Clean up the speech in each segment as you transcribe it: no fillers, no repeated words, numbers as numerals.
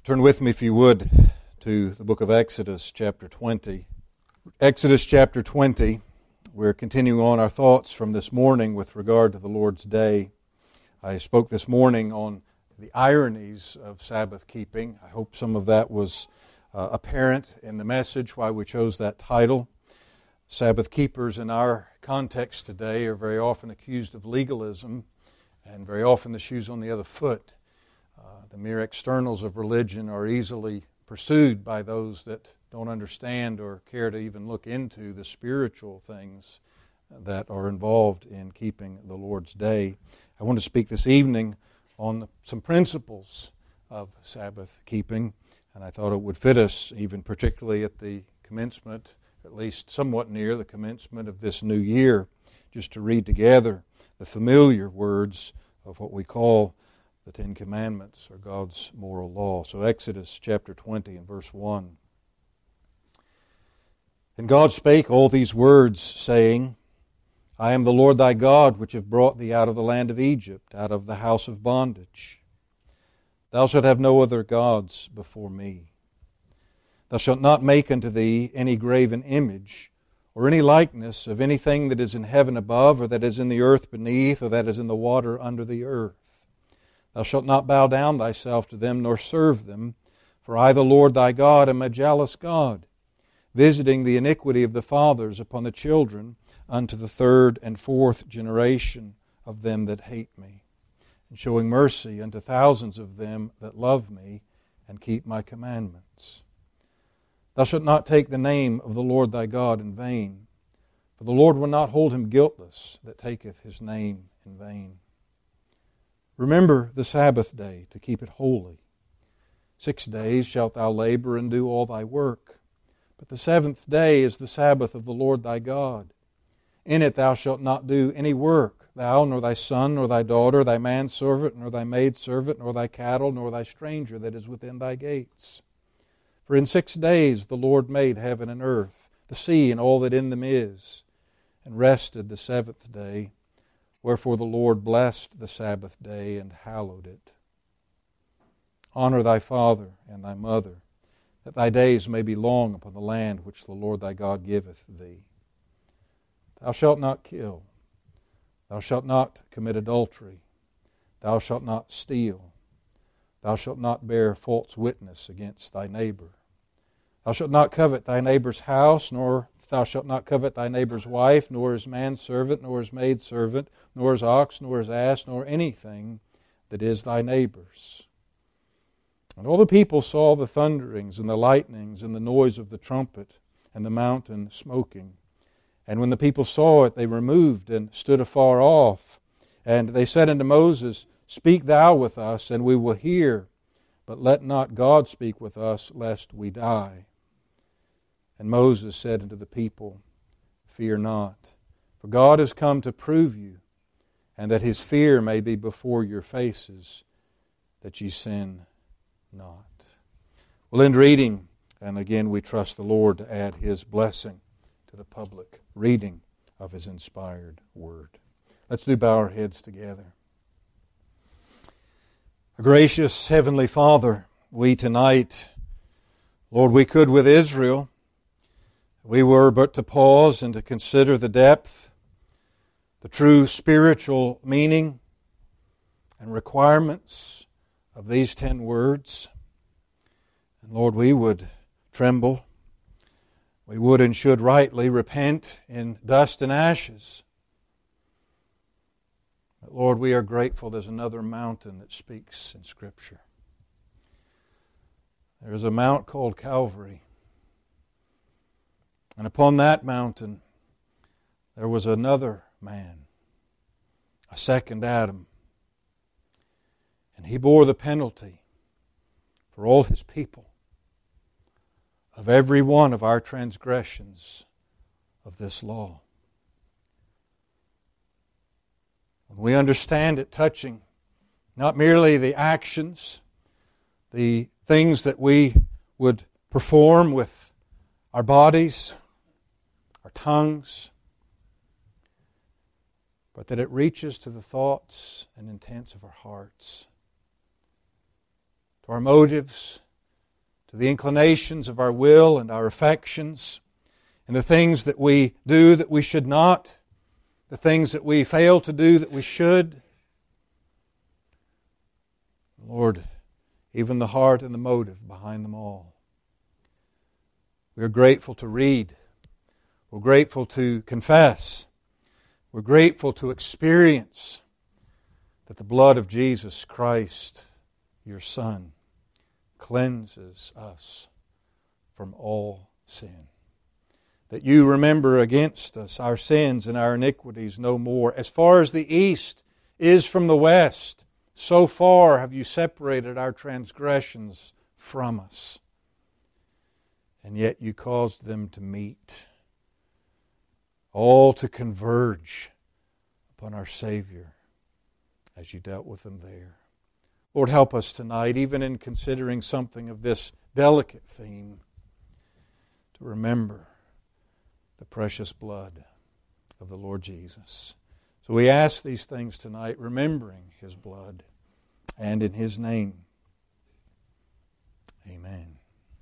Turn with me, if you would, to the book of Exodus, chapter 20. Exodus chapter 20, we're continuing on our thoughts from this morning with regard to the Lord's Day. I spoke this morning on the ironies of Sabbath keeping. I hope some of that was apparent in the message, why we chose that title. Sabbath keepers in our context today are very often accused of legalism, and very often the shoe's on the other foot. The mere externals of religion are easily pursued by those that don't understand or care to even look into the spiritual things that are involved in keeping the Lord's Day. I want to speak this evening on some principles of Sabbath keeping, and I thought it would fit us, even particularly at the commencement, at least somewhat near the commencement of this new year, just to read together the familiar words of what we call the Ten Commandments, or God's moral law. So Exodus chapter 20 and verse 1. And God spake all these words, saying, I am the Lord thy God, which have brought thee out of the land of Egypt, out of the house of bondage. Thou shalt have no other gods before me. Thou shalt not make unto thee any graven image, or any likeness of anything that is in heaven above, or that is in the earth beneath, or that is in the water under the earth. Thou shalt not bow down thyself to them, nor serve them. For I, the Lord thy God, am a jealous God, visiting the iniquity of the fathers upon the children, unto the third and fourth generation of them that hate me, and showing mercy unto thousands of them that love me, and keep my commandments. Thou shalt not take the name of the Lord thy God in vain, for the Lord will not hold him guiltless that taketh his name in vain. Remember the Sabbath day to keep it holy. 6 days shalt thou labor and do all thy work. But the seventh day is the Sabbath of the Lord thy God. In it thou shalt not do any work, thou, nor thy son, nor thy daughter, thy manservant, nor thy maidservant, nor thy cattle, nor thy stranger that is within thy gates. For in 6 days the Lord made heaven and earth, the sea and all that in them is, and rested the seventh day. Wherefore the Lord blessed the Sabbath day and hallowed it. Honor thy father and thy mother, that thy days may be long upon the land which the Lord thy God giveth thee. Thou shalt not kill. Thou shalt not commit adultery. Thou shalt not steal. Thou shalt not bear false witness against thy neighbor. Thou shalt not covet thy neighbor's house, nor thou shalt not covet thy neighbor's wife, nor his manservant, nor his maidservant, nor his ox, nor his ass, nor anything that is thy neighbor's. And all the people saw the thunderings and the lightnings and the noise of the trumpet and the mountain smoking. And when the people saw it, they removed and stood afar off. And they said unto Moses, Speak thou with us, and we will hear, but let not God speak with us, lest we die. And Moses said unto the people, Fear not, for God is come to prove you, and that his fear may be before your faces, that ye sin not. We'll end reading, and again we trust the Lord to add his blessing to the public reading of his inspired word. Let's do bow our heads together. Our gracious Heavenly Father, we tonight, Lord, we could with Israel, we were but to pause and to consider the depth, the true spiritual meaning and requirements of these 10 words. And Lord, we would tremble. We would and should rightly repent in dust and ashes. But Lord, we are grateful there's another mountain that speaks in Scripture. There is a mount called Calvary. And upon that mountain, there was another man, a second Adam. And he bore the penalty for all his people of every one of our transgressions of this law. And we understand it touching not merely the actions, the things that we would perform with our bodies, our tongues, but that it reaches to the thoughts and intents of our hearts, to our motives, to the inclinations of our will and our affections, and the things that we do that we should not, the things that we fail to do that we should. Lord, even the heart and the motive behind them all. We are grateful to read. We're grateful to confess. We're grateful to experience that the blood of Jesus Christ, your Son, cleanses us from all sin. That you remember against us our sins and our iniquities no more. As far as the east is from the west, so far have you separated our transgressions from us. And yet you caused them to meet, all to converge upon our Savior as you dealt with them there. Lord, help us tonight, even in considering something of this delicate theme, to remember the precious blood of the Lord Jesus. So we ask these things tonight, remembering His blood, and in His name, amen.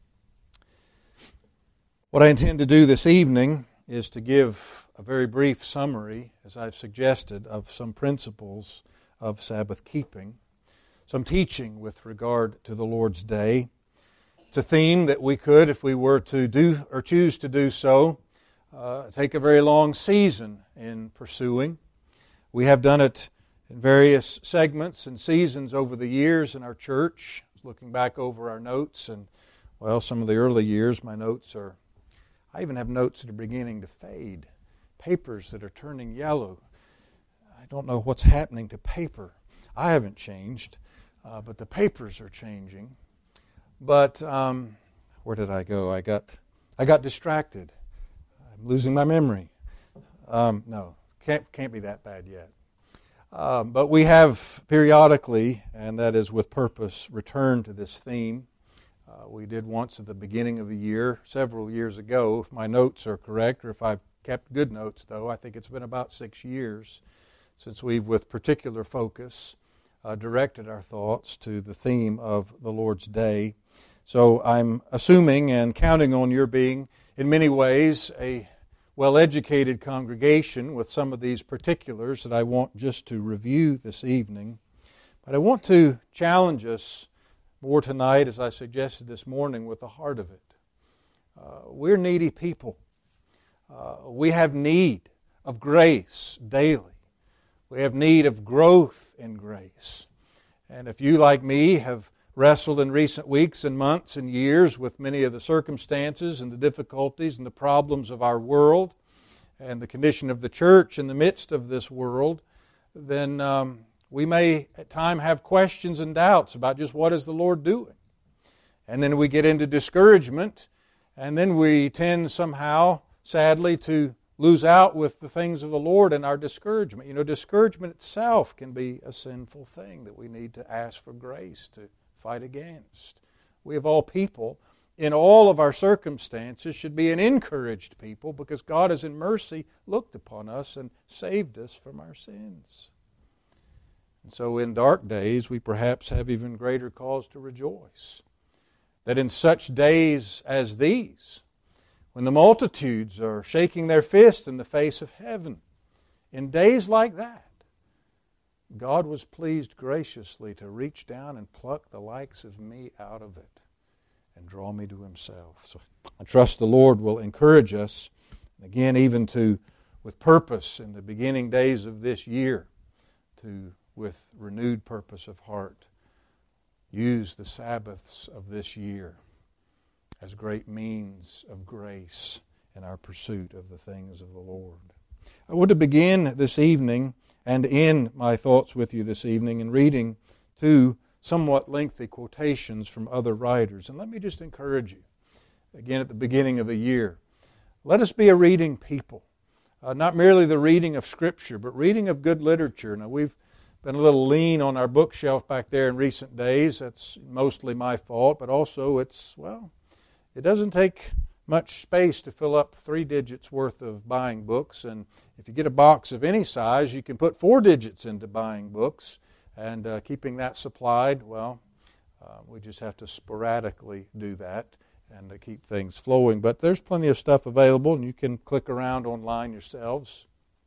What I intend to do this evening is to give a very brief summary, as I've suggested, of some principles of Sabbath keeping, some teaching with regard to the Lord's Day. It's a theme that we could, if we were to do or choose to do so, take a very long season in pursuing. We have done it in various segments and seasons over the years in our church. Looking back over our notes, and some of the early years, my notes are, I even have notes that are beginning to fade. Papers that are turning yellow. I don't know what's happening to paper. I haven't changed, but the papers are changing. But where did I go? I got distracted. I'm losing my memory. No, can't be that bad yet. But we have periodically, and that is with purpose, returned to this theme. We did once at the beginning of the year, several years ago, if my notes are correct, or if I've kept good notes, though. I think it's been about 6 years since we've, with particular focus, directed our thoughts to the theme of the Lord's Day. So I'm assuming and counting on your being, in many ways, a well-educated congregation with some of these particulars that I want just to review this evening. But I want to challenge us more tonight, as I suggested this morning, with the heart of it. We're needy people. We have need of grace daily. We have need of growth in grace. And if you, like me, have wrestled in recent weeks and months and years with many of the circumstances and the difficulties and the problems of our world and the condition of the church in the midst of this world, then we may at times have questions and doubts about just what is the Lord doing. And then we get into discouragement, and then we tend somehow, sadly, to lose out with the things of the Lord in our discouragement. You know, discouragement itself can be a sinful thing that we need to ask for grace to fight against. We of all people, in all of our circumstances, should be an encouraged people because God has in mercy looked upon us and saved us from our sins. And so in dark days, we perhaps have even greater cause to rejoice. That in such days as these, when the multitudes are shaking their fists in the face of heaven, in days like that, God was pleased graciously to reach down and pluck the likes of me out of it and draw me to Himself. So I trust the Lord will encourage us, again, even to, with purpose in the beginning days of this year, to, with renewed purpose of heart, use the Sabbaths of this year as great means of grace in our pursuit of the things of the Lord. I want to begin this evening and end my thoughts with you this evening in reading two somewhat lengthy quotations from other writers. And let me just encourage you, again at the beginning of the year, let us be a reading people. Not merely the reading of Scripture, but reading of good literature. Now, we've been a little lean on our bookshelf back there in recent days. That's mostly my fault, but also it doesn't take much space to fill up 3 digits worth of buying books. And if you get a box of any size, you can put 4 digits into buying books. And keeping that supplied, We just have to sporadically do that and to keep things flowing. But there's plenty of stuff available, and you can click around online yourselves.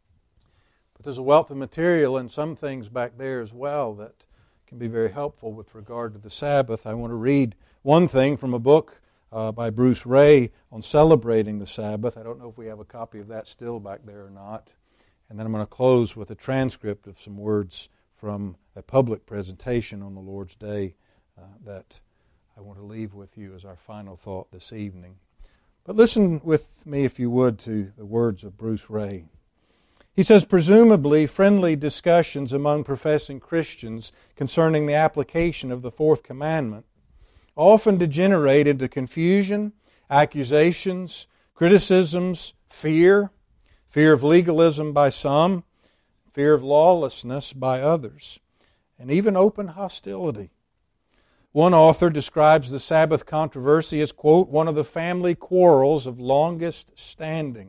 But there's a wealth of material and some things back there as well that can be very helpful with regard to the Sabbath. I want to read one thing from a book by Bruce Ray on celebrating the Sabbath. I don't know if we have a copy of that still back there or not. And then I'm going to close with a transcript of some words from a public presentation on the Lord's Day that I want to leave with you as our final thought this evening. But listen with me, if you would, to the words of Bruce Ray. He says, presumably friendly discussions among professing Christians concerning the application of the fourth commandment often degenerate into confusion, accusations, criticisms, fear of legalism by some, fear of lawlessness by others, and even open hostility. One author describes the Sabbath controversy as, quote, one of the family quarrels of longest standing.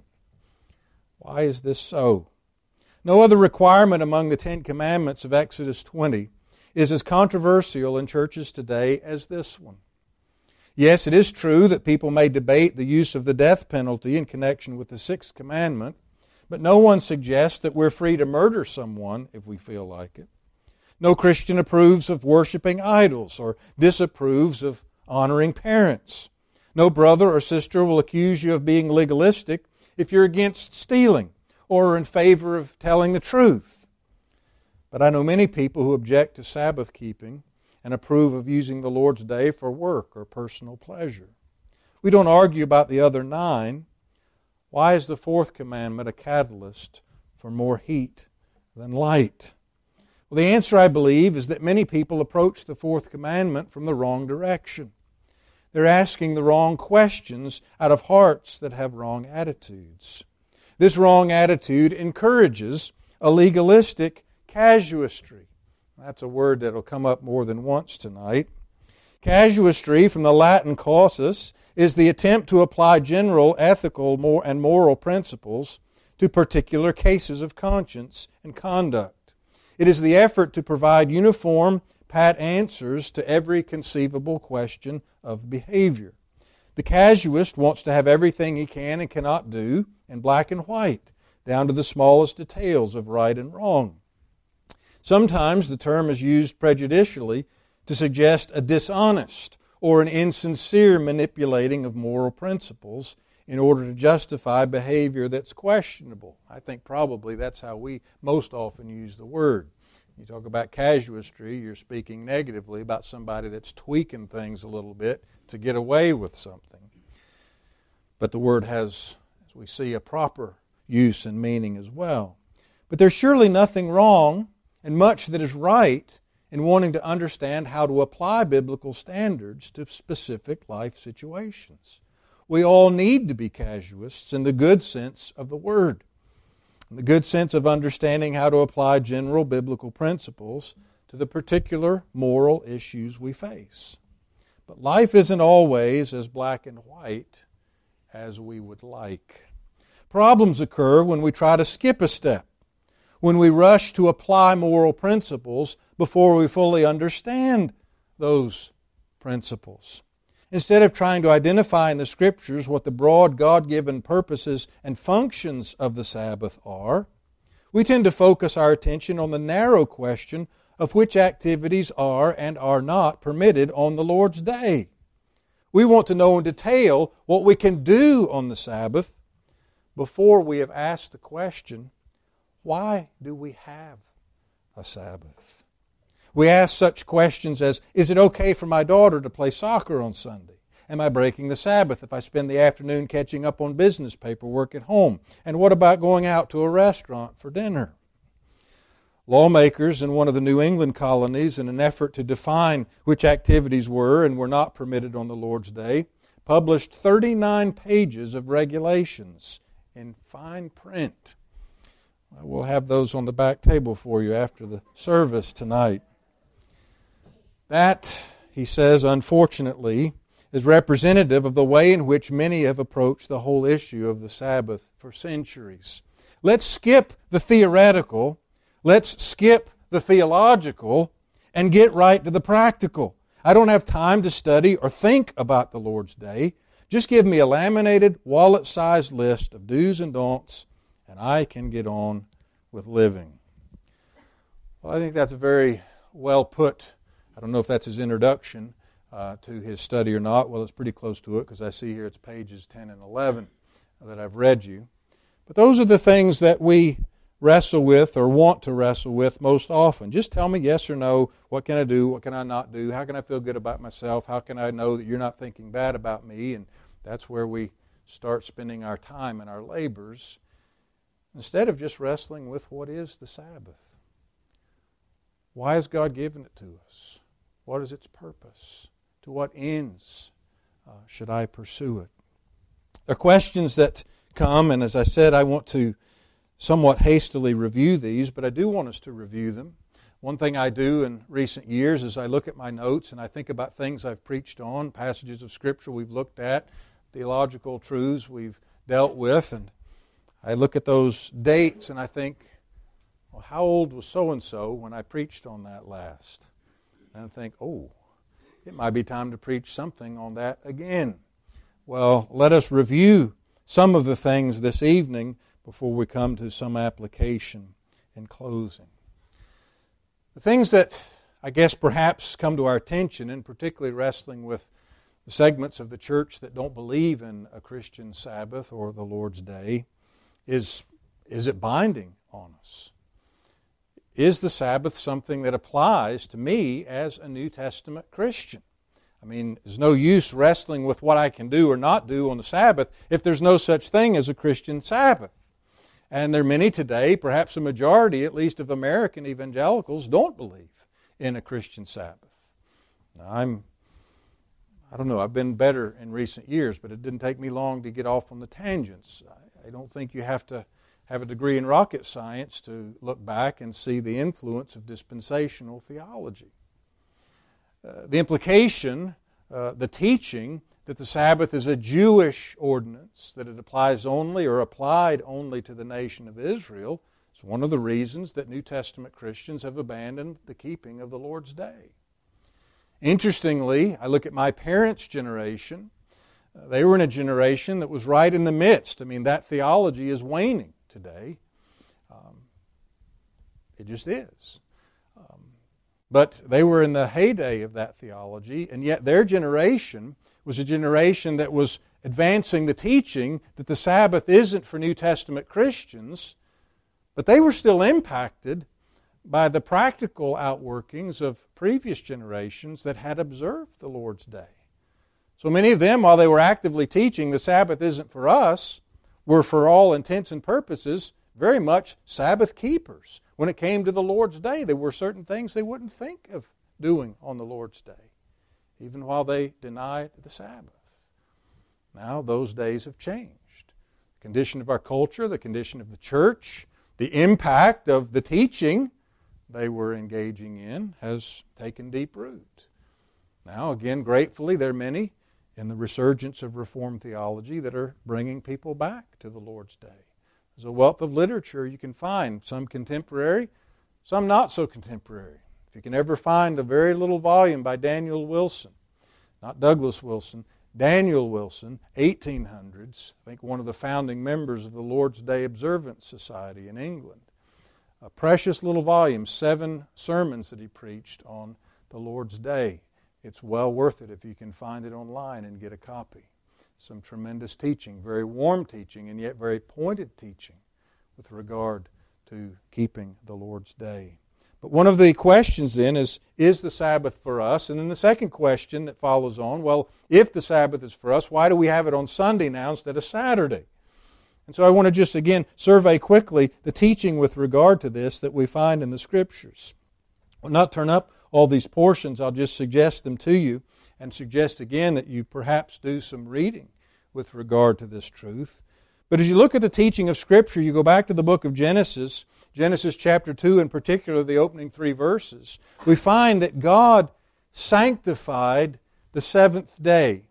Why is this so? No other requirement among the Ten Commandments of Exodus 20 is as controversial in churches today as this one. Yes, it is true that people may debate the use of the death penalty in connection with the Sixth Commandment, but no one suggests that we're free to murder someone if we feel like it. No Christian approves of worshiping idols or disapproves of honoring parents. No brother or sister will accuse you of being legalistic if you're against stealing or in favor of telling the truth. But I know many people who object to Sabbath keeping and approve of using the Lord's Day for work or personal pleasure. We don't argue about the other 9. Why is the fourth commandment a catalyst for more heat than light? Well, the answer, I believe, is that many people approach the fourth commandment from the wrong direction. They're asking the wrong questions out of hearts that have wrong attitudes. This wrong attitude encourages a legalistic casuistry. That's a word that will come up more than once tonight. Casuistry, from the Latin causus, is the attempt to apply general ethical and moral principles to particular cases of conscience and conduct. It is the effort to provide uniform, pat answers to every conceivable question of behavior. The casuist wants to have everything he can and cannot do in black and white, down to the smallest details of right and wrong. Sometimes the term is used prejudicially to suggest a dishonest or an insincere manipulating of moral principles in order to justify behavior that's questionable. I think probably that's how we most often use the word. You talk about casuistry, you're speaking negatively about somebody that's tweaking things a little bit to get away with something. But the word has, as we see, a proper use and meaning as well. But there's surely nothing wrong and much that is right in wanting to understand how to apply biblical standards to specific life situations. We all need to be casuists in the good sense of the word, in the good sense of understanding how to apply general biblical principles to the particular moral issues we face. But life isn't always as black and white as we would like. Problems occur when we try to skip a step, when we rush to apply moral principles before we fully understand those principles. Instead of trying to identify in the Scriptures what the broad God-given purposes and functions of the Sabbath are, we tend to focus our attention on the narrow question of which activities are and are not permitted on the Lord's Day. We want to know in detail what we can do on the Sabbath before we have asked the question, why do we have a Sabbath? We ask such questions as, is it okay for my daughter to play soccer on Sunday? Am I breaking the Sabbath if I spend the afternoon catching up on business paperwork at home? And what about going out to a restaurant for dinner? Lawmakers in one of the New England colonies, in an effort to define which activities were and were not permitted on the Lord's Day, published 39 pages of regulations in fine print. We'll have those on the back table for you after the service tonight. That, he says, unfortunately, is representative of the way in which many have approached the whole issue of the Sabbath for centuries. Let's skip the theoretical, let's skip the theological, and get right to the practical. I don't have time to study or think about the Lord's Day. Just give me a laminated, wallet-sized list of do's and don'ts, and I can get on with living. Well, I think that's very well put. I don't know if that's his introduction to his study or not. Well, it's pretty close to it because I see here it's pages 10 and 11 that I've read you. But those are the things that we wrestle with or want to wrestle with most often. Just tell me yes or no. What can I do? What can I not do? How can I feel good about myself? How can I know that you're not thinking bad about me? And that's where we start spending our time and our labors instead of just wrestling with what is the Sabbath. Why has God given it to us? What is its purpose? To what ends should I pursue it? There are questions that come, and as I said, I want to somewhat hastily review these, but I do want us to review them. One thing I do in recent years is I look at my notes and I think about things I've preached on, passages of Scripture we've looked at, theological truths we've dealt with, and I look at those dates and I think, well, how old was so-and-so when I preached on that last? And I think, oh, it might be time to preach something on that again. Well, let us review some of the things this evening before we come to some application in closing. The things that I guess perhaps come to our attention, and particularly wrestling with the segments of the church that don't believe in a Christian Sabbath or the Lord's Day, is it binding on us? Is the Sabbath something that applies to me as a New Testament Christian? I mean, there's no use wrestling with what I can do or not do on the Sabbath if there's no such thing as a Christian Sabbath. And there are many today, perhaps a majority at least of American evangelicals, don't believe in a Christian Sabbath. Now, I don't know, I've been better in recent years, but it didn't take me long to get off on the tangents. I don't think you have to have a degree in rocket science to look back and see the influence of dispensational theology. The implication, the teaching that the Sabbath is a Jewish ordinance, that it applies only or applied only to the nation of Israel, is one of the reasons that New Testament Christians have abandoned the keeping of the Lord's Day. Interestingly, I look at my parents' generation. They were in a generation that was right in the midst. I mean, that theology is waning today. It just is. But they were in the heyday of that theology, and yet their generation was a generation that was advancing the teaching that the Sabbath isn't for New Testament Christians, but they were still impacted by the practical outworkings of previous generations that had observed the Lord's Day. So many of them, while they were actively teaching the Sabbath isn't for us, were for all intents and purposes very much Sabbath keepers. When it came to the Lord's Day, there were certain things they wouldn't think of doing on the Lord's Day, even while they denied the Sabbath. Now those days have changed. The condition of our culture, the condition of the church, the impact of the teaching they were engaging in has taken deep root. Now, again, gratefully, there are many in the resurgence of Reformed theology that are bringing people back to the Lord's Day. There's a wealth of literature you can find, some contemporary, some not so contemporary. If you can ever find a very little volume by Daniel Wilson, not Douglas Wilson, Daniel Wilson, 1800s, I think one of the founding members of the Lord's Day Observance Society in England. A precious little volume, 7 sermons that he preached on the Lord's Day. It's well worth it if you can find it online and get a copy. Some tremendous teaching, very warm teaching, and yet very pointed teaching with regard to keeping the Lord's Day. But one of the questions then is the Sabbath for us? And then the second question that follows on, well, if the Sabbath is for us, why do we have it on Sunday now instead of Saturday? And so I want to just again survey quickly the teaching with regard to this that we find in the Scriptures. I'll not turn up all these portions, I'll just suggest them to you and suggest again that you perhaps do some reading with regard to this truth. But as you look at the teaching of Scripture, you go back to the book of Genesis, Genesis chapter 2 in particular, the opening 3 verses, we find that God sanctified the seventh day.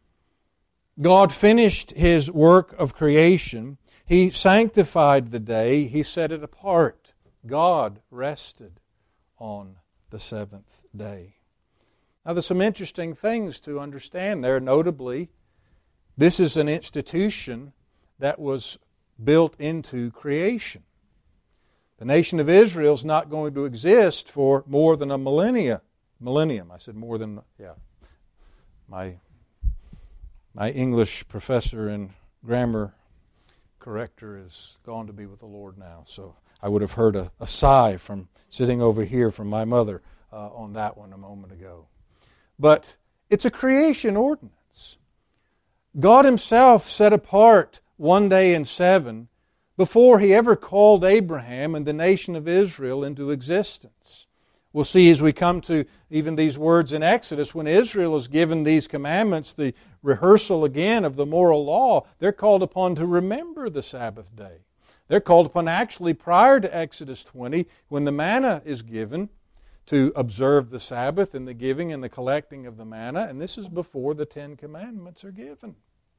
God finished His work of creation. He sanctified the day. He set it apart. God rested on the seventh day. Now, there's some interesting things to understand there. Notably, this is an institution that was built into creation. The nation of Israel is not going to exist for more than a millennium. I said more than, My English professor and grammar corrector is gone to be with the Lord now. So I would have heard a sigh from sitting over here from my mother on that one a moment ago. But it's a creation ordinance. God Himself set apart one day in 7 before He ever called Abraham and the nation of Israel into existence. We'll see as we come to even these words in Exodus, when Israel is given these commandments, the rehearsal again of the moral law, they're called upon to remember the Sabbath day. They're called upon actually prior to Exodus 20, when the manna is given, to observe the Sabbath and the giving and the collecting of the manna, and this is before the 10 Commandments are given.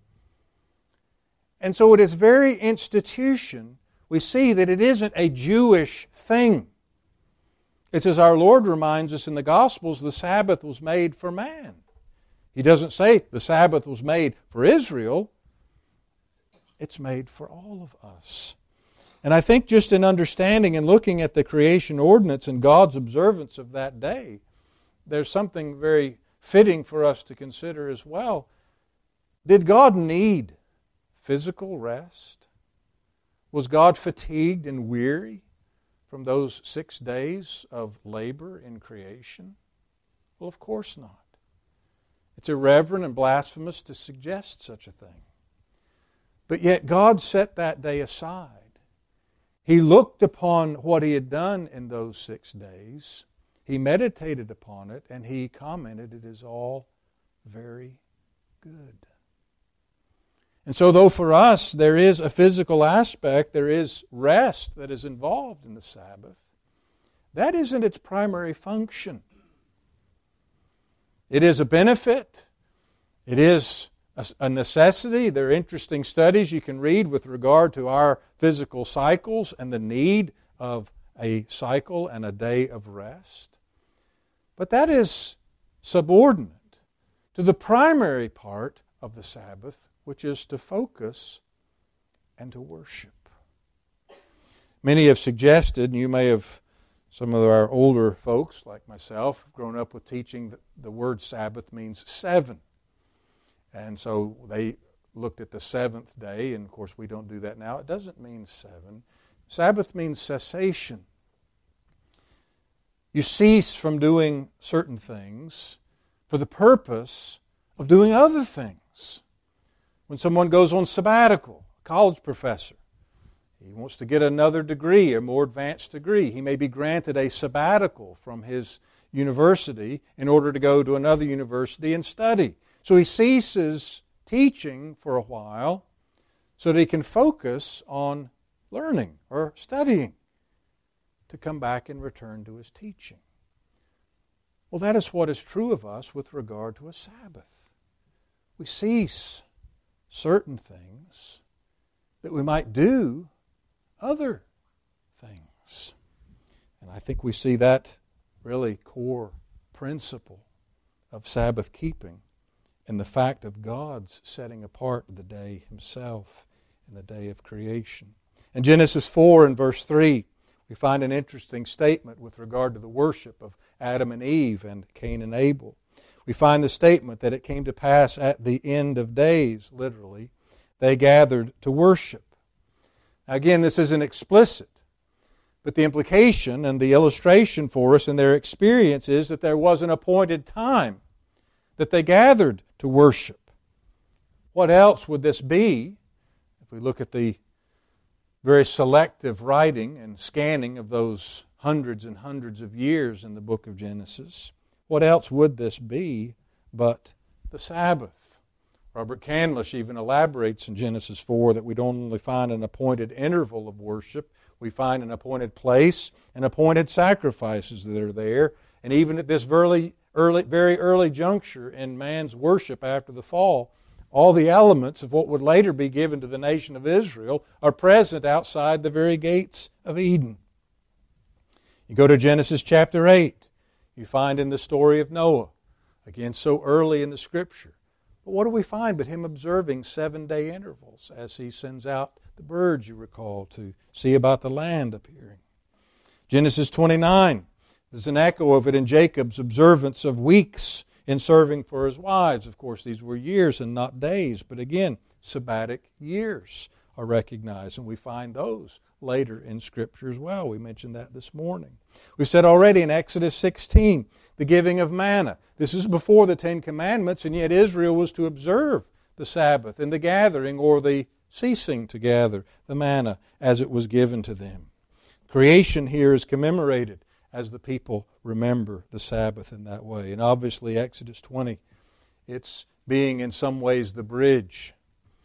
And so it is very institution. We see that it isn't a Jewish thing. It's as our Lord reminds us in the Gospels, the Sabbath was made for man. He doesn't say the Sabbath was made for Israel. It's made for all of us. And I think just in understanding and looking at the creation ordinance and God's observance of that day, there's something very fitting for us to consider as well. Did God need physical rest? Was God fatigued and weary from those 6 days of labor in creation? Well, of course not. It's irreverent and blasphemous to suggest such a thing. But yet God set that day aside. He looked upon what He had done in those 6 days. He meditated upon it, and He commented, "It is all very good." And so though for us there is a physical aspect, there is rest that is involved in the Sabbath, that isn't its primary function. It is a benefit. It is a necessity. There are interesting studies you can read with regard to our physical cycles and the need of a cycle and a day of rest. But that is subordinate to the primary part of the Sabbath, which is to focus and to worship. Many have suggested, and you may have, some of our older folks like myself, have grown up with teaching that the word Sabbath means 7. And so they looked at the 7th day, and of course we don't do that now. It doesn't mean 7. Sabbath means cessation. You cease from doing certain things for the purpose of doing other things. When someone goes on sabbatical, a college professor, he wants to get another degree, a more advanced degree. He may be granted a sabbatical from his university in order to go to another university and study. So he ceases teaching for a while so that he can focus on learning or studying to come back and return to his teaching. Well, that is what is true of us with regard to a Sabbath. We cease certain things that we might do other things. And I think we see that really core principle of Sabbath keeping in the fact of God's setting apart the day Himself in the day of creation. In Genesis 4 and verse 3, we find an interesting statement with regard to the worship of Adam and Eve and Cain and Abel. We find the statement that it came to pass at the end of days, literally, they gathered to worship. Now again, this isn't explicit, but the implication and the illustration for us in their experience is that there was an appointed time that they gathered to worship. What else would this be? If we look at the very selective writing and scanning of those hundreds and hundreds of years in the book of Genesis, what else would this be but the Sabbath? Robert Candlish even elaborates in Genesis 4 that we don't only find an appointed interval of worship, we find an appointed place and appointed sacrifices that are there. And even at this very early juncture in man's worship after the fall, all the elements of what would later be given to the nation of Israel are present outside the very gates of Eden. You go to Genesis chapter 8, you find in the story of Noah Again, so early in the Scripture. But what do we find but Him observing 7-day intervals as He sends out the birds, you recall, to see about the land appearing. Genesis 29, there's an echo of it in Jacob's observance of weeks in serving for his wives. Of course, these were years and not days, but again, sabbatic years are recognized, and we find those later in Scripture as well. We mentioned that this morning. We said already in Exodus 16, the giving of manna. This is before the Ten Commandments, and yet Israel was to observe the Sabbath and the gathering or the ceasing to gather the manna as it was given to them. Creation here is commemorated as the people remember the Sabbath in that way. And obviously Exodus 20, it's being in some ways the bridge.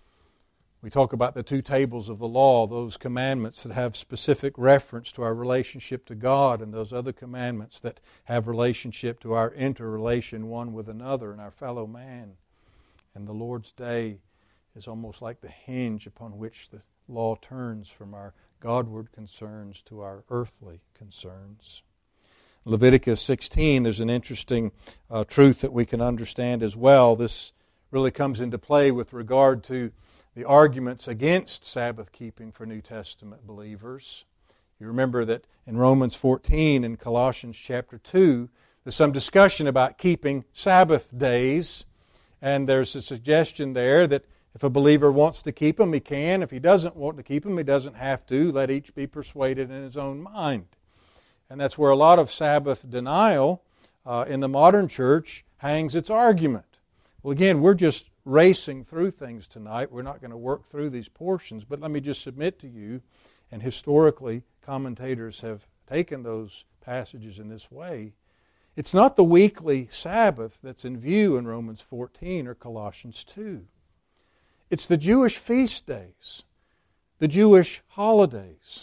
We talk about the 2 tables of the law, those commandments that have specific reference to our relationship to God, and those other commandments that have relationship to our interrelation one with another and our fellow man. And the Lord's Day is almost like the hinge upon which the law turns from our Godward concerns to our earthly concerns. Leviticus 16, there's an interesting truth that we can understand as well. This really comes into play with regard to the arguments against Sabbath keeping for New Testament believers. You remember that in Romans 14 and Colossians chapter 2, there's some discussion about keeping Sabbath days, and there's a suggestion there that if a believer wants to keep them, he can. If he doesn't want to keep them, he doesn't have to. Let each be persuaded in his own mind. And that's where a lot of Sabbath denial in the modern church hangs its argument. Well, again, we're just racing through things tonight. We're not going to work through these portions, but let me just submit to you, and historically commentators have taken those passages in this way. It's not the weekly Sabbath that's in view in Romans 14 or Colossians 2. It's the Jewish feast days, the Jewish holidays.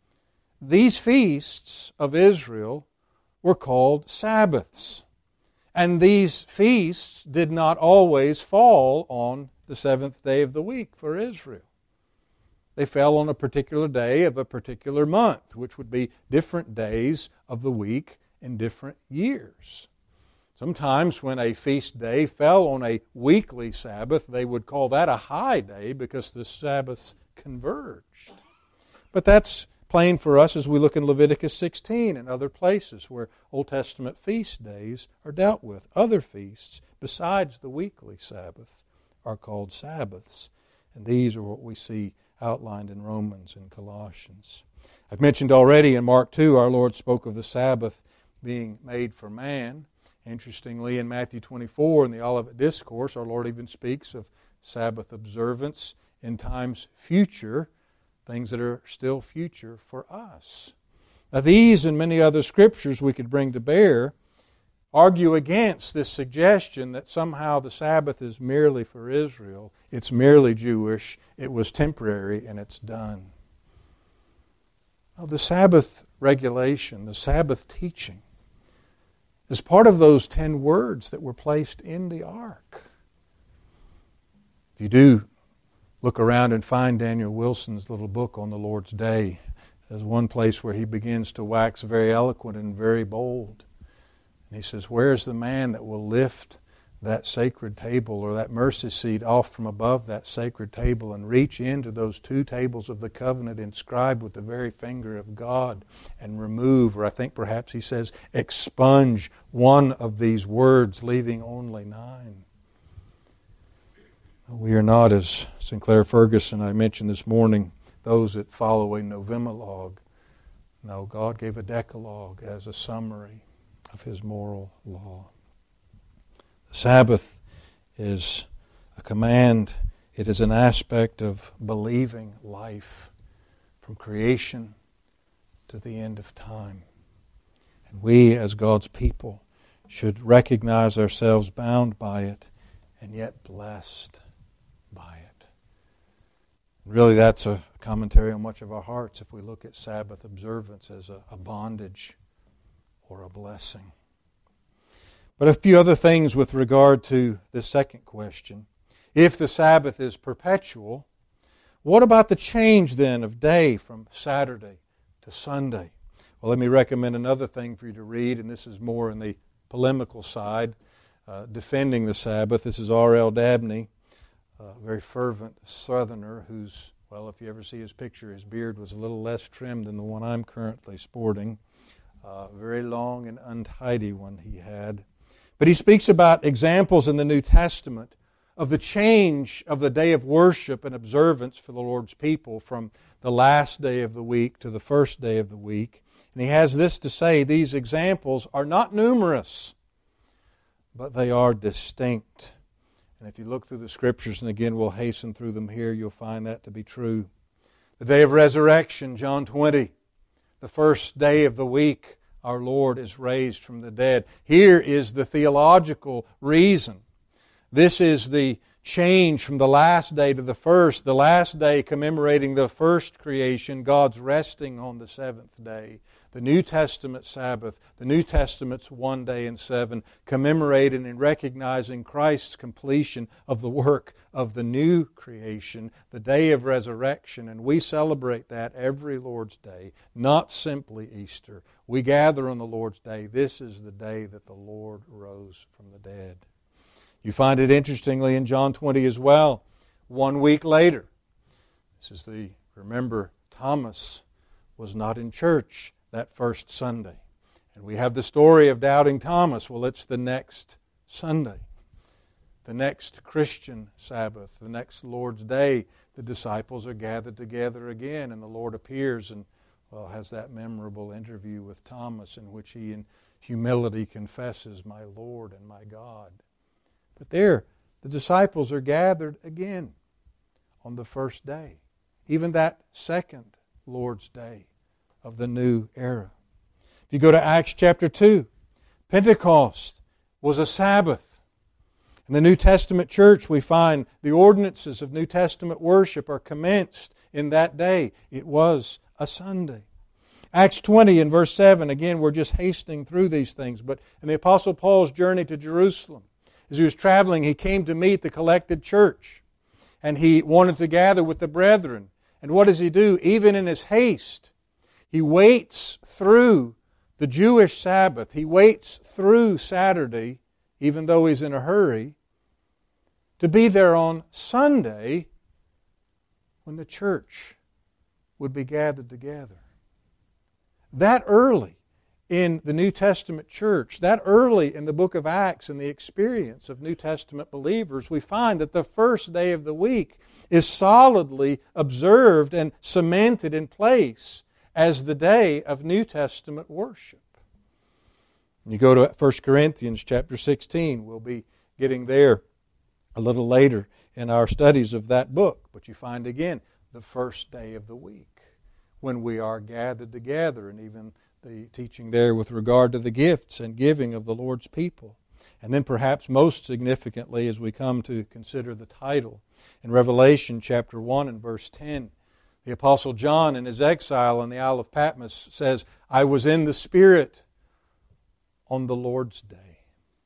These feasts of Israel were called Sabbaths. And these feasts did not always fall on the 7th day of the week for Israel. They fell on a particular day of a particular month, which would be different days of the week in different years. Sometimes when a feast day fell on a weekly Sabbath, they would call that a high day because the Sabbaths converged. But that's plain for us as we look in Leviticus 16 and other places where Old Testament feast days are dealt with. Other feasts besides the weekly Sabbath are called Sabbaths. And these are what we see outlined in Romans and Colossians. I've mentioned already in Mark 2, our Lord spoke of the Sabbath being made for man. Interestingly, in Matthew 24, in the Olivet Discourse, our Lord even speaks of Sabbath observance in times future, things that are still future for us. Now, these and many other scriptures we could bring to bear argue against this suggestion that somehow the Sabbath is merely for Israel, it's merely Jewish, it was temporary, and it's done. Now, the Sabbath regulation, the Sabbath teaching, is part of those 10 words that were placed in the ark. If you do look around and find Daniel Wilson's little book on the Lord's Day, there's one place where he begins to wax very eloquent and very bold. And he says, where's the man that will lift that sacred table or that mercy seat off from above that sacred table and reach into those 2 tables of the covenant inscribed with the very finger of God and remove, or I think perhaps he says, expunge one of these words, leaving only 9. We are not, as Sinclair Ferguson I mentioned this morning, those that follow a Novemologue. No, God gave a Decalogue as a summary of His moral law. The Sabbath is a command. It is an aspect of believing life from creation to the end of time. And we, as God's people, should recognize ourselves bound by it and yet blessed by it. Really, that's a commentary on much of our hearts if we look at Sabbath observance as a bondage or a blessing. But a few other things with regard to this second question. If the Sabbath is perpetual, what about the change then of day from Saturday to Sunday? Well, let me recommend another thing for you to read, and this is more in the polemical side. defending the Sabbath. This is R.L. Dabney, a very fervent Southerner who's, well, if you ever see his picture, his beard was a little less trimmed than the one I'm currently sporting. Very long and untidy one he had. But he speaks about examples in the New Testament of the change of the day of worship and observance for the Lord's people from the last day of the week to the first day of the week. And he has this to say: these examples are not numerous, but they are distinct. And if you look through the Scriptures, and again we'll hasten through them here, you'll find that to be true. The day of resurrection, John 20, the first day of the week, our Lord is raised from the dead. Here is the theological reason. This is the change from the last day to the first. The last day commemorating the first creation, God's resting on the seventh day. The New Testament Sabbath, the New Testament's one day in seven, commemorating and recognizing Christ's completion of the work of the new creation, the day of resurrection. And we celebrate that every Lord's Day, not simply Easter. We gather on the Lord's Day. This is the day that the Lord rose from the dead. You find it interestingly in John 20 as well. 1 week later, remember, Thomas was not in church that first Sunday. And we have the story of doubting Thomas. Well, it's the next Sunday, the next Christian Sabbath, the next Lord's Day. The disciples are gathered together again, and the Lord appears and, well, has that memorable interview with Thomas in which he in humility confesses, "My Lord and my God." But there, the disciples are gathered again on the first day, even that second Lord's Day of the new era. If you go to Acts chapter 2, Pentecost was a Sabbath. In the New Testament church, we find the ordinances of New Testament worship are commenced in that day. It was a Sunday. Acts 20 and verse 7, again, we're just hastening through these things, but in the Apostle Paul's journey to Jerusalem, as he was traveling, he came to meet the collected church, and he wanted to gather with the brethren. And what does he do? Even in his haste, he waits through the Jewish Sabbath. He waits through Saturday, even though he's in a hurry, to be there on Sunday when the church would be gathered together. That early in the New Testament church, that early in the book of Acts and the experience of New Testament believers, we find that the first day of the week is solidly observed and cemented in place as the day of New Testament worship. You go to 1 Corinthians chapter 16. We'll be getting there a little later in our studies of that book. But you find again the first day of the week when we are gathered together, and even the teaching there with regard to the gifts and giving of the Lord's people. And then perhaps most significantly as we come to consider the title, in Revelation chapter 1 and verse 10, the Apostle John in his exile on the Isle of Patmos says, "I was in the Spirit on the Lord's day."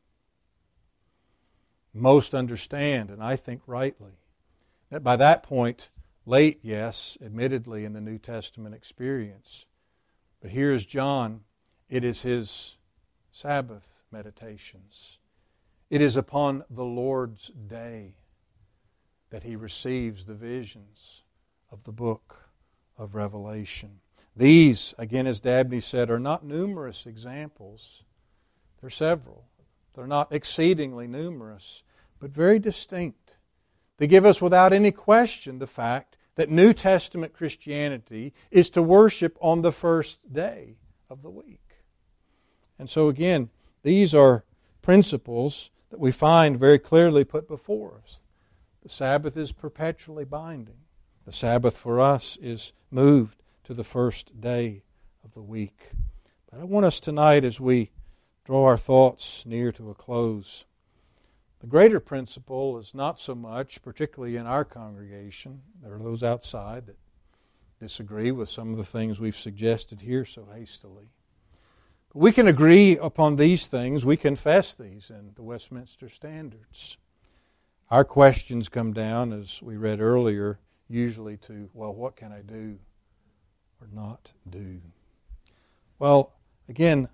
Most understand, and I think rightly, that by that point, late, yes, admittedly in the New Testament experience, but here is John. It is his Sabbath meditations. It is upon the Lord's day that he receives the visions of the book of Revelation. These, again, as Dabney said, are not numerous examples. They're several. They're not exceedingly numerous, but very distinct. They give us without any question the fact that New Testament Christianity is to worship on the first day of the week. And so again, these are principles that we find very clearly put before us. The Sabbath is perpetually binding. The Sabbath for us is moved to the first day of the week. But I want us tonight, as we draw our thoughts near to a close, the greater principle is not so much, particularly in our congregation, there are those outside that disagree with some of the things we've suggested here so hastily. But we can agree upon these things. We confess these in the Westminster Standards. Our questions come down, as we read earlier, usually to, well, what can I do or not do? Well, again,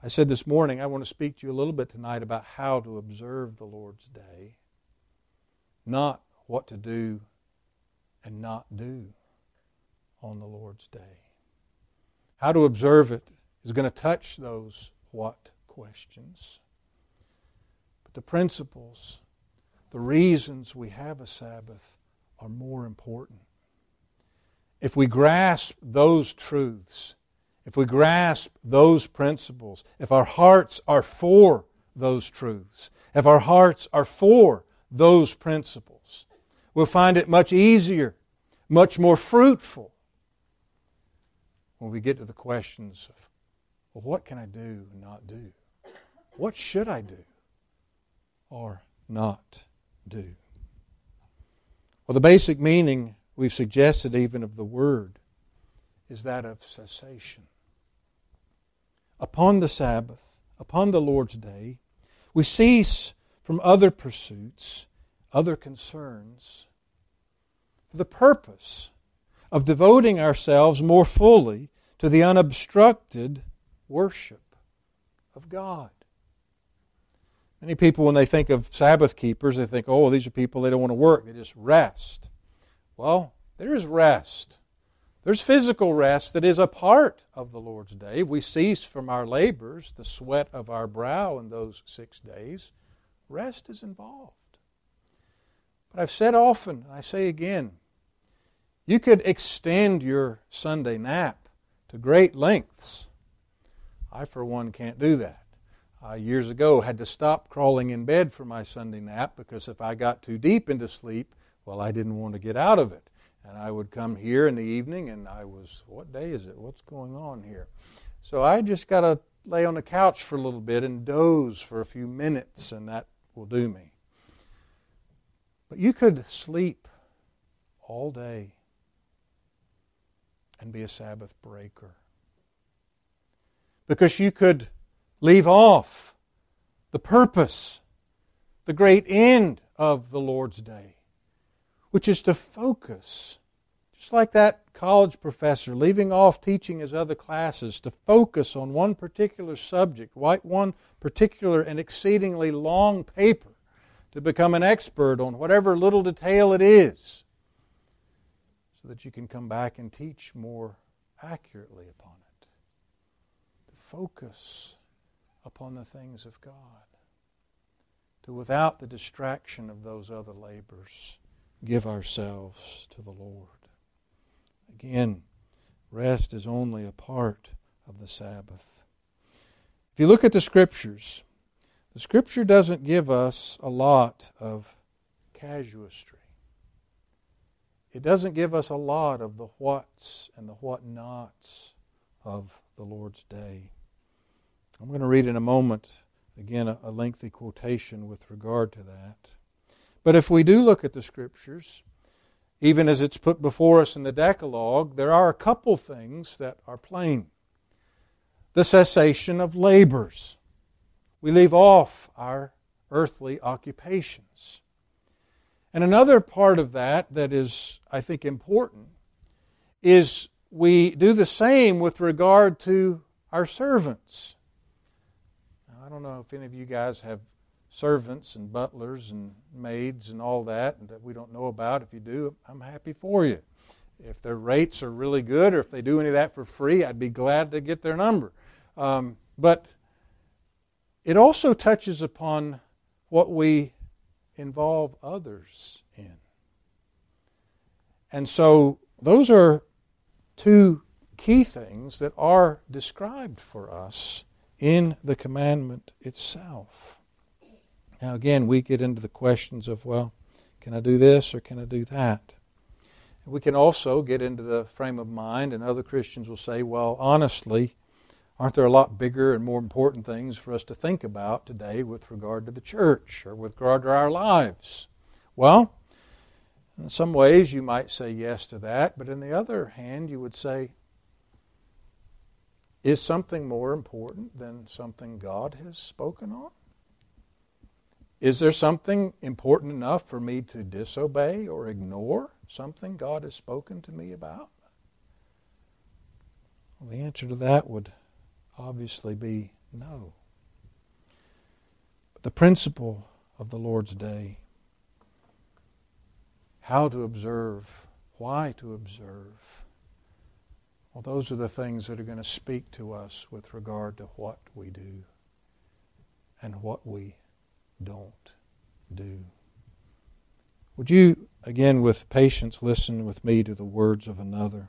I said this morning I want to speak to you a little bit tonight about how to observe the Lord's Day, not what to do and not do on the Lord's Day. How to observe it is going to touch those what questions. But the principles, the reasons we have a Sabbath are more important. If we grasp those truths, if we grasp those principles, if our hearts are for those truths, if our hearts are for those principles, we'll find it much easier, much more fruitful when we get to the questions of, well, what can I do and not do? What should I do or not do? Well, the basic meaning we've suggested even of the word is that of cessation. Upon the Sabbath, upon the Lord's Day, we cease from other pursuits, other concerns, for the purpose of devoting ourselves more fully to the unobstructed worship of God. Many people, when they think of Sabbath keepers, they think, oh, these are people, they don't want to work, they just rest. Well, there is rest. There's physical rest that is a part of the Lord's Day. We cease from our labors, the sweat of our brow in those 6 days. Rest is involved. But I've said often, and I say again, you could extend your Sunday nap to great lengths. I, for one, can't do that. Years ago, had to stop crawling in bed for my Sunday nap because if I got too deep into sleep, well, I didn't want to get out of it. And I would come here in the evening and I was, what day is it? What's going on here? So I just got to lay on the couch for a little bit and doze for a few minutes, and that will do me. But you could sleep all day and be a Sabbath breaker. Because you could leave off the purpose, the great end of the Lord's Day, which is to focus, just like that college professor leaving off teaching his other classes, to focus on one particular subject, write one particular and exceedingly long paper, to become an expert on whatever little detail it is, so that you can come back and teach more accurately upon it. To focus upon the things of God. To, without the distraction of those other labors, give ourselves to the Lord. Again, rest is only a part of the Sabbath. If you look at the Scriptures, the Scripture doesn't give us a lot of casuistry. It doesn't give us a lot of the whats and the what-nots of the Lord's Day. I'm going to read in a moment, again, a lengthy quotation with regard to that. But if we do look at the Scriptures, even as it's put before us in the Decalogue, there are a couple things that are plain. The cessation of labors. We leave off our earthly occupations. And another part of that is, I think, important, is we do the same with regard to our servants. Now, I don't know if any of you guys have servants and butlers and maids and all that we don't know about. If you do, I'm happy for you. If their rates are really good or if they do any of that for free, I'd be glad to get their number. But it also touches upon what we involve others in. And so those are two key things that are described for us in the commandment itself. Now again, we get into the questions of, well, can I do this or can I do that? And we can also get into the frame of mind, and other Christians will say, well, honestly, aren't there a lot bigger and more important things for us to think about today with regard to the church or with regard to our lives? Well, in some ways you might say yes to that, but on the other hand you would say, is something more important than something God has spoken on? Is there something important enough for me to disobey or ignore something God has spoken to me about? Well, the answer to that would obviously be No. But the principle of the Lord's Day, how to observe, why to observe, well, those are the things that are going to speak to us with regard to what we do and what we don't do. Would you, again with patience, listen with me to the words of another?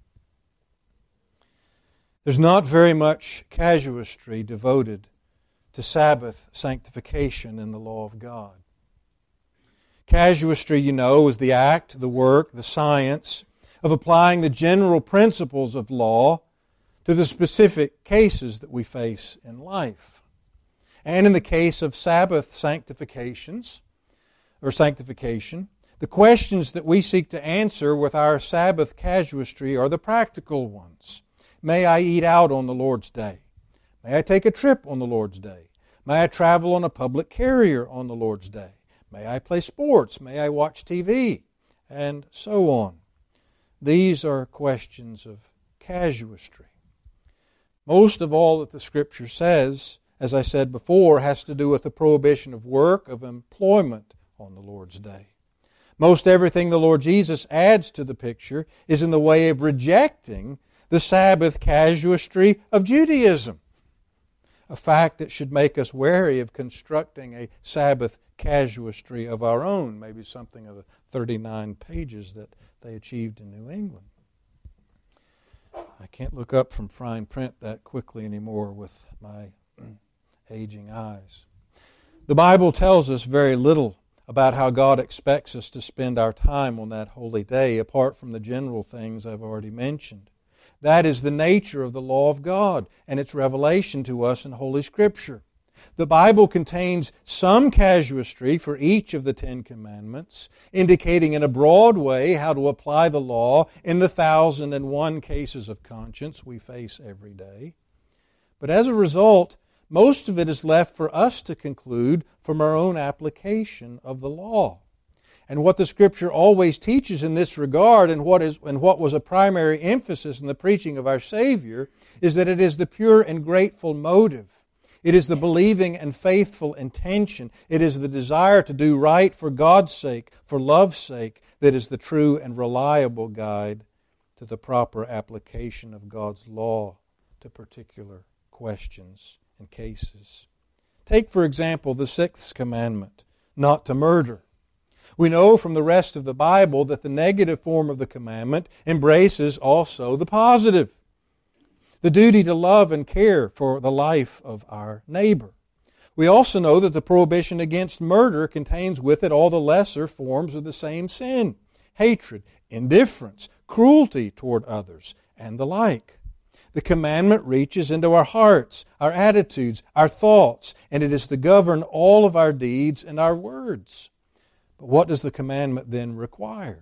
There's not very much casuistry devoted to Sabbath sanctification in the law of God. Casuistry, you know, is the act, the work, the science of applying the general principles of law to the specific cases that we face in life. And in the case of Sabbath sanctification, the questions that we seek to answer with our Sabbath casuistry are the practical ones. May I eat out on the Lord's Day? May I take a trip on the Lord's Day? May I travel on a public carrier on the Lord's Day? May I play sports? May I watch TV? And so on. These are questions of casuistry. Most of all that the Scripture says, as I said before, has to do with the prohibition of work, of employment on the Lord's Day. Most everything the Lord Jesus adds to the picture is in the way of rejecting the Sabbath casuistry of Judaism, a fact that should make us wary of constructing a Sabbath casuistry of our own, maybe something of the 39 pages that they achieved in New England. I can't look up from fine print that quickly anymore with my aging eyes. The Bible tells us very little about how God expects us to spend our time on that holy day, apart from the general things I've already mentioned. That is the nature of the law of God and its revelation to us in Holy Scripture. The Bible contains some casuistry for each of the Ten Commandments, indicating in a broad way how to apply the law in the 1,001 cases of conscience we face every day. But as a result, most of it is left for us to conclude from our own application of the law. And what the Scripture always teaches in this regard, and what was a primary emphasis in the preaching of our Savior, is that it is the pure and grateful motive. It is the believing and faithful intention. It is the desire to do right for God's sake, for love's sake, that is the true and reliable guide to the proper application of God's law to particular questions and cases. Take, for example, the 6th commandment, not to murder. We know from the rest of the Bible that the negative form of the commandment embraces also the positive. The duty to love and care for the life of our neighbor. We also know that the prohibition against murder contains with it all the lesser forms of the same sin: hatred, indifference, cruelty toward others, and the like. The commandment reaches into our hearts, our attitudes, our thoughts, and it is to govern all of our deeds and our words. But what does the commandment then require?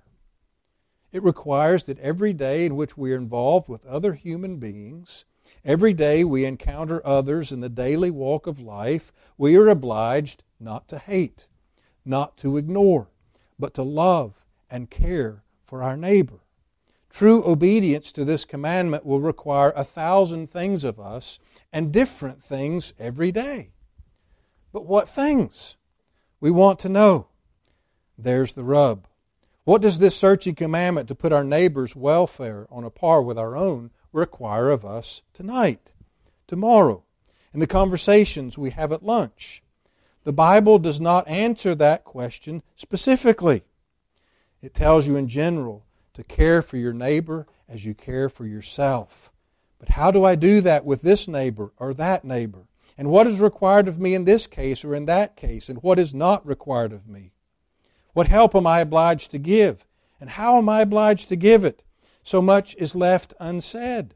It requires that every day in which we are involved with other human beings, every day we encounter others in the daily walk of life, we are obliged not to hate, not to ignore, but to love and care for our neighbor. True obedience to this commandment will require 1,000 things of us, and different things every day. But what things? We want to know. There's the rub. What does this searching commandment to put our neighbor's welfare on a par with our own require of us tonight, tomorrow, in the conversations we have at lunch? The Bible does not answer that question specifically. It tells you in general to care for your neighbor as you care for yourself. But how do I do that with this neighbor or that neighbor? And what is required of me in this case or in that case? And what is not required of me? What help am I obliged to give? And how am I obliged to give it? So much is left unsaid.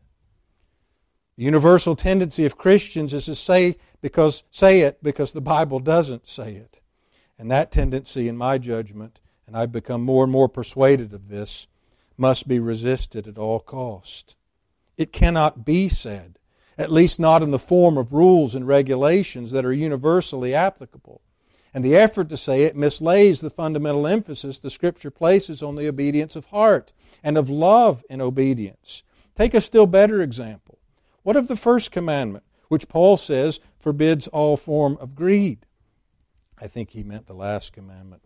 The universal tendency of Christians is to say it because the Bible doesn't say it. And that tendency, in my judgment, and I've become more and more persuaded of this, must be resisted at all cost. It cannot be said, at least not in the form of rules and regulations that are universally applicable. And the effort to say it mislays the fundamental emphasis the Scripture places on the obedience of heart and of love in obedience. Take a still better example. What of the first commandment, which Paul says forbids all form of greed. I think he meant the last commandment.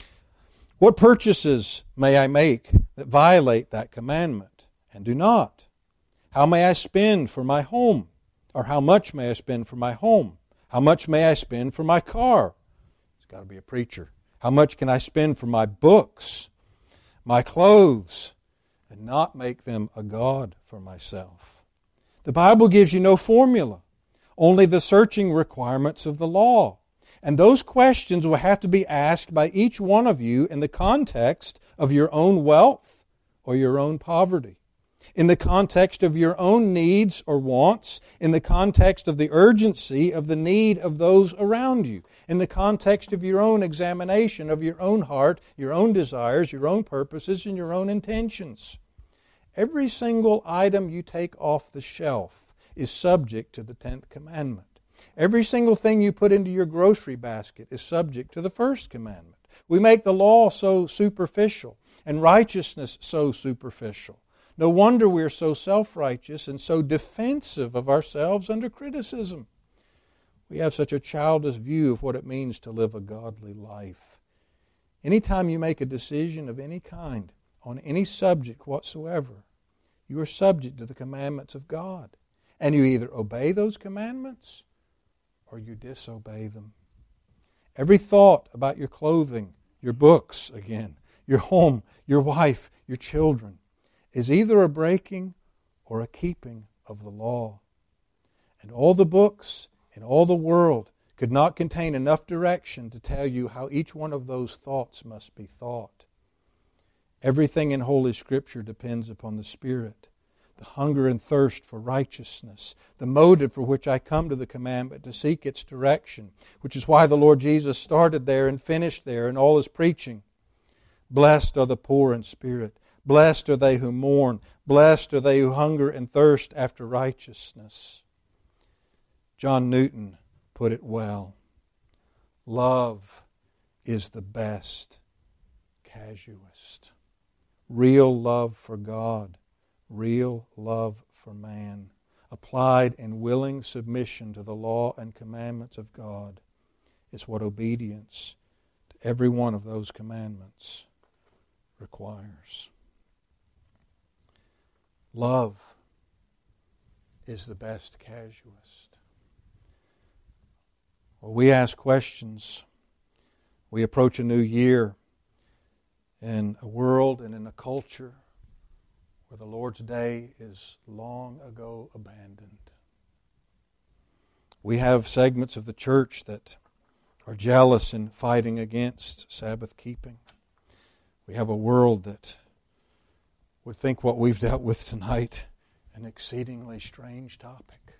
What purchases may I make that violate that commandment and do not? How may I spend for my home? Or how much may I spend for my home? How much may I spend for my car? It's got to be a preacher. How much can I spend for my books, my clothes, and not make them a god for myself? The Bible gives you no formula, only the searching requirements of the law. And those questions will have to be asked by each one of you in the context of your own wealth or your own poverty, in the context of your own needs or wants, in the context of the urgency of the need of those around you, in the context of your own examination of your own heart, your own desires, your own purposes, and your own intentions. Every single item you take off the shelf is subject to the 10th commandment. Every single thing you put into your grocery basket is subject to the first commandment. We make the law so superficial and righteousness so superficial. No wonder we're so self-righteous and so defensive of ourselves under criticism. We have such a childish view of what it means to live a godly life. Anytime you make a decision of any kind, on any subject whatsoever, you are subject to the commandments of God. And you either obey those commandments or you disobey them. Every thought about your clothing, your books, again, your home, your wife, your children, is either a breaking or a keeping of the law. And all the books in all the world could not contain enough direction to tell you how each one of those thoughts must be thought. Everything in Holy Scripture depends upon the Spirit. The hunger and thirst for righteousness, the motive for which I come to the commandment to seek its direction, which is why the Lord Jesus started there and finished there in all His preaching. Blessed are the poor in spirit. Blessed are they who mourn. Blessed are they who hunger and thirst after righteousness. John Newton put it well. Love is the best casuist. Real love for God, real love for man, applied in willing submission to the law and commandments of God, is what obedience to every one of those commandments requires. Love is the best casuist. Well, we ask questions. We approach a new year in a world and in a culture where the Lord's day is long ago abandoned. We have segments of the church that are jealous and fighting against Sabbath keeping. We have a world that would think what we've dealt with tonight an exceedingly strange topic.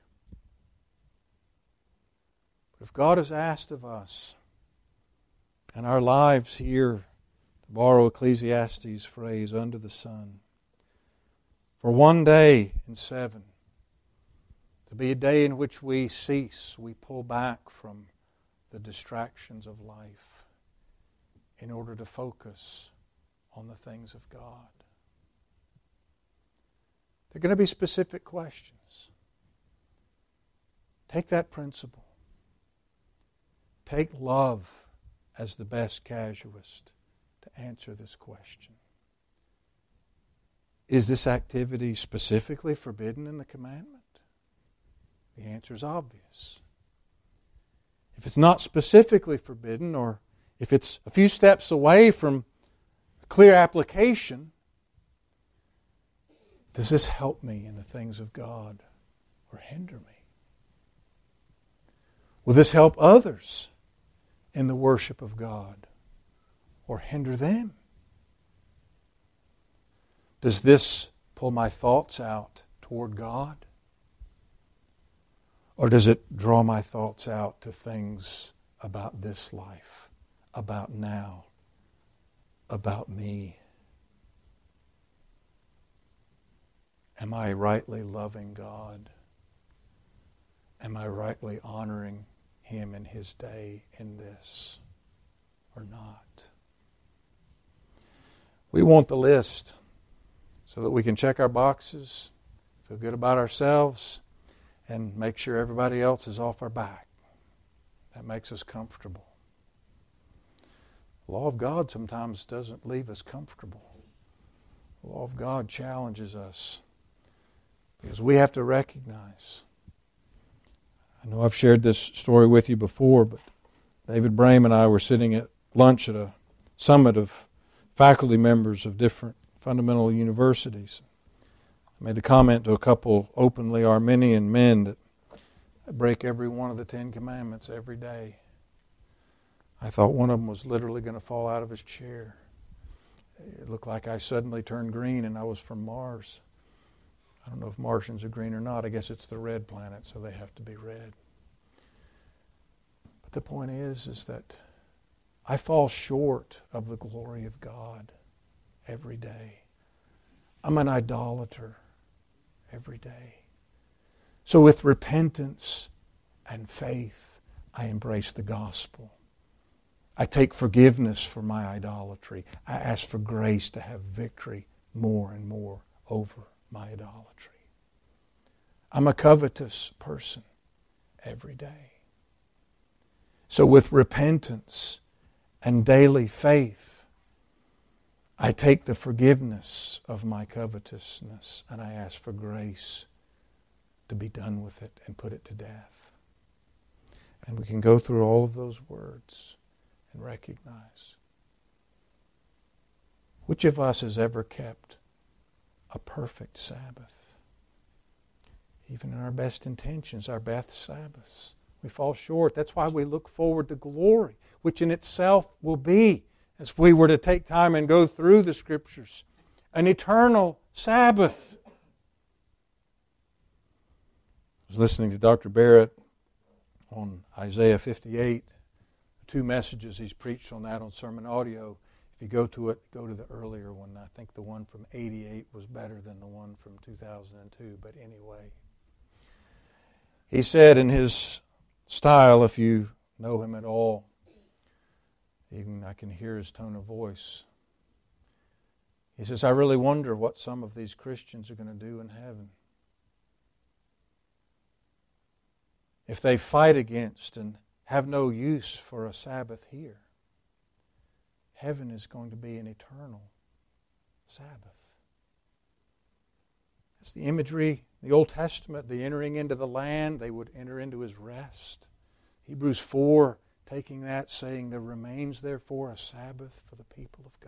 But if God has asked of us, and our lives here, to borrow Ecclesiastes' phrase, under the sun, for one day in 7, to be a day in which we cease, we pull back from the distractions of life in order to focus on the things of God. There are going to be specific questions. Take that principle. Take love as the best casuist to answer this question. Is this activity specifically forbidden in the commandment? The answer is obvious. If it's not specifically forbidden, or if it's a few steps away from a clear application, does this help me in the things of God or hinder me? Will this help others in the worship of God or hinder them? Does this pull my thoughts out toward God? Or does it draw my thoughts out to things about this life, about now, about me? Am I rightly loving God? Am I rightly honoring Him in His day in this or not? We want the list so that we can check our boxes, feel good about ourselves, and make sure everybody else is off our back. That makes us comfortable. The law of God sometimes doesn't leave us comfortable. The law of God challenges us because we have to recognize. I know I've shared this story with you before, but David Brame and I were sitting at lunch at a summit of faculty members of different fundamental universities. I made the comment to a couple openly Arminian men that I break every one of the 10 Commandments every day. I thought one of them was literally going to fall out of his chair. It looked like I suddenly turned green and I was from Mars. I don't know if Martians are green or not. I guess it's the red planet, so they have to be red. But the point is that I fall short of the glory of God every day. I'm an idolater every day. So with repentance and faith, I embrace the gospel. I take forgiveness for my idolatry. I ask for grace to have victory more and more over my idolatry. I'm a covetous person every day. So with repentance and daily faith, I take the forgiveness of my covetousness and I ask for grace to be done with it and put it to death. And we can go through all of those words and recognize. Which of us has ever kept a perfect Sabbath? Even in our best intentions, our best Sabbaths, we fall short. That's why we look forward to glory, which in itself will be, as we were to take time and go through the Scriptures, an eternal Sabbath. I was listening to Dr. Barrett on Isaiah 58, the 2 messages he's preached on that on Sermon Audio. If you go to it, go to the earlier one. I think the one from 88 was better than the one from 2002, but anyway. He said in his style, if you know him at all, even I can hear his tone of voice. He says, I really wonder what some of these Christians are going to do in heaven. If they fight against and have no use for a Sabbath here, heaven is going to be an eternal Sabbath. That's the imagery, the Old Testament, the entering into the land, they would enter into His rest. Hebrews 4, taking that, saying, there remains therefore a Sabbath for the people of God.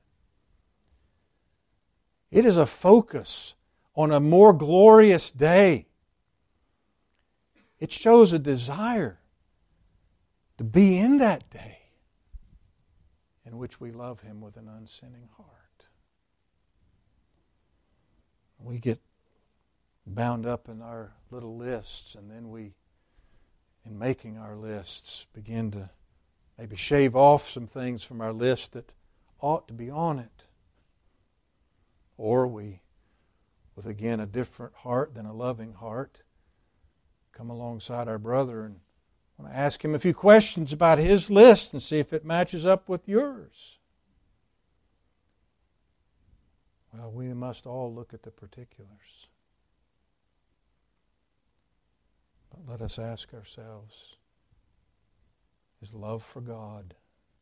It is a focus on a more glorious day. It shows a desire to be in that day in which we love Him with an unsinning heart. We get bound up in our little lists, and then we, in making our lists, begin to maybe shave off some things from our list that ought to be on it. Or we, with again a different heart than a loving heart, come alongside our brother and want to ask him a few questions about his list and see if it matches up with yours. Well, we must all look at the particulars. But let us ask ourselves, is love for God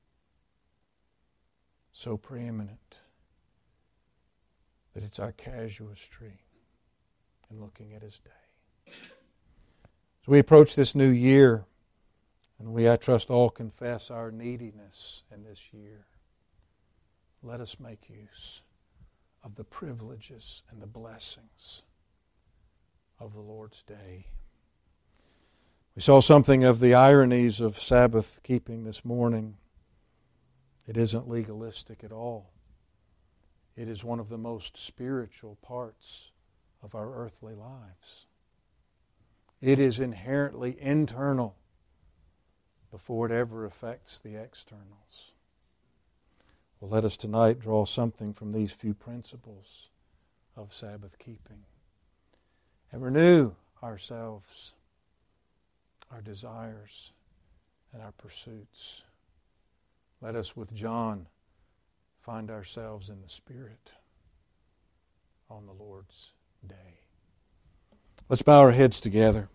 so preeminent that it's our casuistry in looking at His day? As we approach this new year, and we, I trust, all confess our neediness in this year, let us make use of the privileges and the blessings of the Lord's day. We saw something of the ironies of Sabbath keeping this morning. It isn't legalistic at all. It is one of the most spiritual parts of our earthly lives. It is inherently internal before it ever affects the externals. Well, let us tonight draw something from these few principles of Sabbath keeping and renew ourselves, our desires, and our pursuits. Let us, with John, find ourselves in the Spirit on the Lord's day. Let's bow our heads together.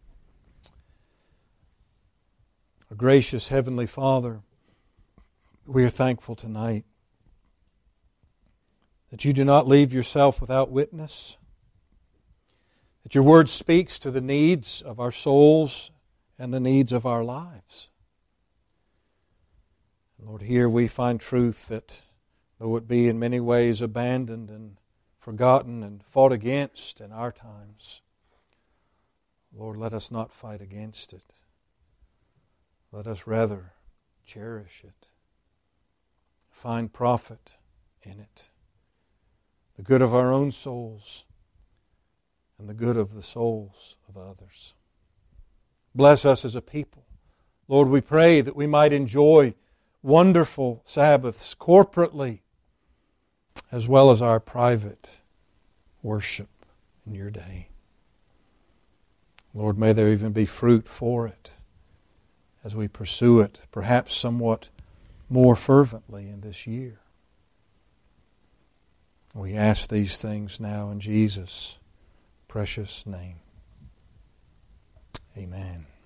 Our gracious Heavenly Father, we are thankful tonight that you do not leave yourself without witness, that your Word speaks to the needs of our souls and the needs of our lives. Lord, here we find truth that, though it be in many ways abandoned and forgotten and fought against in our times, Lord, let us not fight against it. Let us rather cherish it, find profit in it, the good of our own souls and the good of the souls of others. Bless us as a people. Lord, we pray that we might enjoy wonderful Sabbaths corporately as well as our private worship in your day. Lord, may there even be fruit for it as we pursue it, perhaps somewhat more fervently in this year. We ask these things now in Jesus' precious name. Amen.